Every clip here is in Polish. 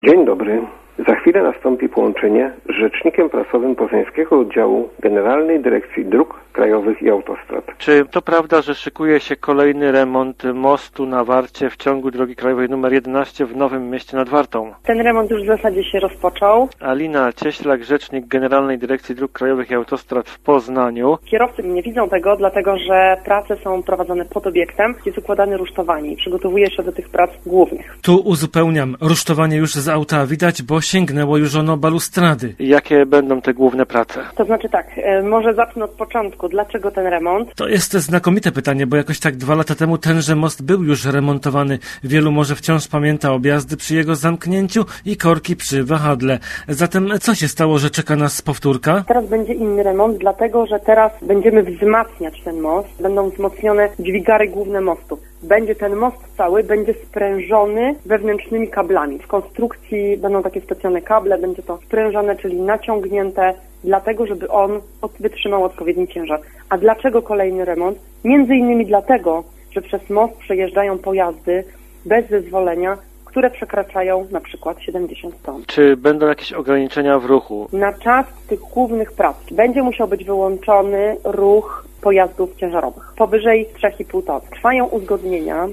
Dzień dobry. Za chwilę nastąpi połączenie z rzecznikiem prasowym Poznańskiego Oddziału Generalnej Dyrekcji Dróg Krajowych i Autostrad. Czy to prawda, że szykuje się kolejny remont mostu na Warcie w ciągu drogi krajowej nr 11 w Nowym Mieście nad Wartą? Ten remont już w zasadzie się rozpoczął. Alina Cieślak, rzecznik Generalnej Dyrekcji Dróg Krajowych i Autostrad w Poznaniu. Kierowcy nie widzą tego, dlatego że prace są prowadzone pod obiektem, jest układane rusztowanie i przygotowuje się do tych prac głównych. Tu uzupełniam, rusztowanie już z auta widać, bo sięgnęło już ono balustrady. Jakie będą te główne prace? To znaczy tak, może zacznę od początku. Dlaczego ten remont? To jest znakomite pytanie, bo jakoś tak 2 lata temu tenże most był już remontowany. Wielu może wciąż pamięta objazdy przy jego zamknięciu i korki przy wahadle. Zatem co się stało, że czeka nas powtórka? Teraz będzie inny remont, dlatego że teraz będziemy wzmacniać ten most. Będą wzmocnione dźwigary główne mostu. Będzie ten most cały, będzie sprężony wewnętrznymi kablami. W konstrukcji będą takie specjalne kable, będzie to sprężone, czyli naciągnięte, dlatego żeby on wytrzymał odpowiedni ciężar. A dlaczego kolejny remont? Między innymi dlatego, że przez most przejeżdżają pojazdy bez zezwolenia, które przekraczają na przykład 70 ton. Czy będą jakieś ograniczenia w ruchu? Na czas tych głównych prac będzie musiał być wyłączony ruch pojazdów ciężarowych powyżej 3,5 ton. Trwają uzgodnienia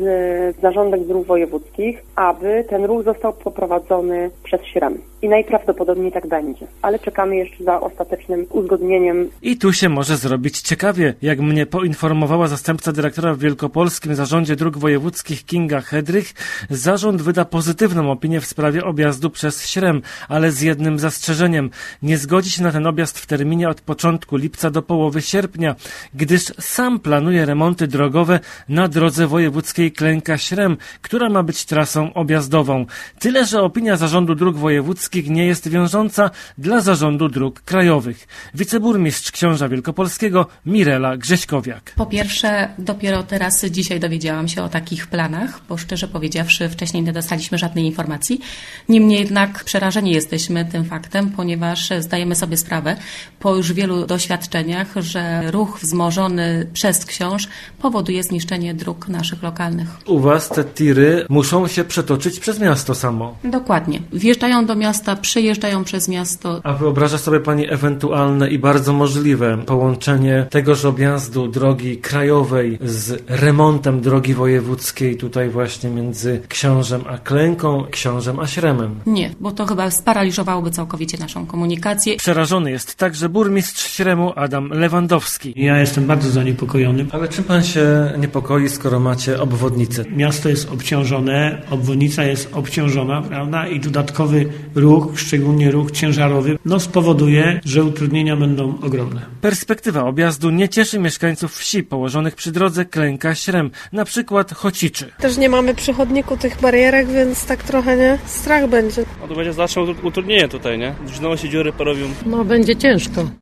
z Zarządem Dróg Wojewódzkich, aby ten ruch został poprowadzony przez ŚREM. I najprawdopodobniej tak będzie. Ale czekamy jeszcze za ostatecznym uzgodnieniem. I tu się może zrobić ciekawie. Jak mnie poinformowała zastępca dyrektora w Wielkopolskim Zarządzie Dróg Wojewódzkich Kinga Hedrych, zarząd wyda pozytywną opinię w sprawie objazdu przez ŚREM, ale z jednym zastrzeżeniem. Nie zgodzi się na ten objazd w terminie od początku lipca do połowy sierpnia, gdyż sam planuje remonty drogowe na drodze wojewódzkiej Klęka-Śrem, która ma być trasą objazdową. Tyle, że opinia Zarządu Dróg Wojewódzkich nie jest wiążąca dla Zarządu Dróg Krajowych. Wiceburmistrz Książa Wielkopolskiego Mirela Grześkowiak. Po pierwsze, dopiero teraz dzisiaj dowiedziałam się o takich planach, bo szczerze powiedziawszy wcześniej nie dostaliśmy żadnej informacji. Niemniej jednak przerażeni jesteśmy tym faktem, ponieważ zdajemy sobie sprawę po już wielu doświadczeniach, że ruch wzmożony przez Książ powoduje zniszczenie dróg naszych lokalnych. U was te tiry muszą się przetoczyć przez miasto samo. Dokładnie. Wjeżdżają do miasta, przejeżdżają przez miasto. A wyobraża sobie pani ewentualne i bardzo możliwe połączenie tegoż objazdu drogi krajowej z remontem drogi wojewódzkiej tutaj właśnie między Książem a Klęką, Książem a Śremem? Nie, bo to chyba sparaliżowałoby całkowicie naszą komunikację. Przerażony jest także burmistrz Śremu Adam Lewandowski. Ja jestem bardzo zaniepokojony. Ale czym pan się niepokoi, skoro macie obwodnicę? Miasto jest obciążone, obwodnica jest obciążona, prawda? I dodatkowy ruch, szczególnie ruch ciężarowy, spowoduje, że utrudnienia będą ogromne. Perspektywa objazdu nie cieszy mieszkańców wsi położonych przy drodze Klęka-Śrem, na przykład Chociczy. Też nie mamy przy chodniku tych barierek, więc tak trochę strach będzie. To będzie zawsze utrudnienie tutaj, nie? Znowu się dziury porobią. Będzie ciężko.